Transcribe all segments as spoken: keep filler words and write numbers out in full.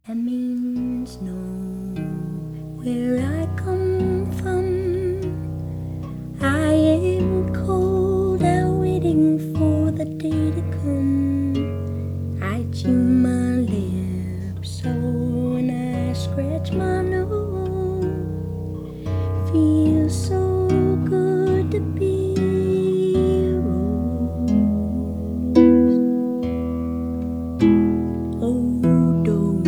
That means no. Where I come from, I am cold out waiting for the day to come. I chew my lips so when I scratch my nose, feels so good to be a rose. Oh, don't,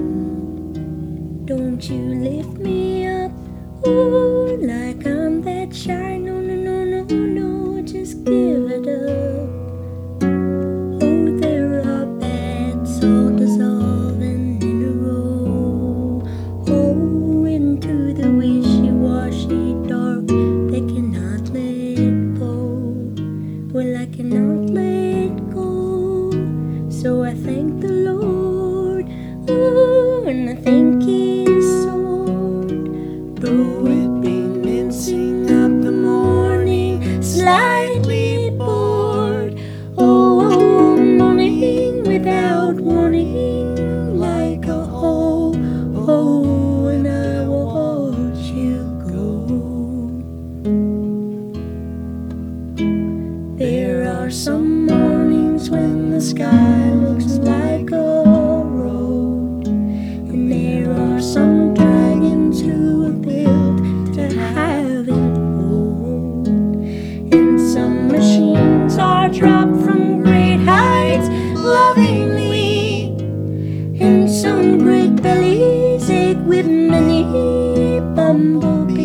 don't you lift me up, ooh, like I'm that shy. No, no, no, no, no, just give it up. Oh, there are bats all dissolving in a row. Oh, into the wishy-washy dark they cannot let go. Well, I cannot let go, so I thank the Lord. Ooh, and I thank His sword. Though it be mincing up the morning, slightly bored. Oh, morning without warning, like a hoe. Oh, and I watch you go. There are some mornings when the sky looks like a road, and there are some dragons who are built to have it hold, and some machines are dropped from great heights lovingly, and some great bellies ache with many bumblebees.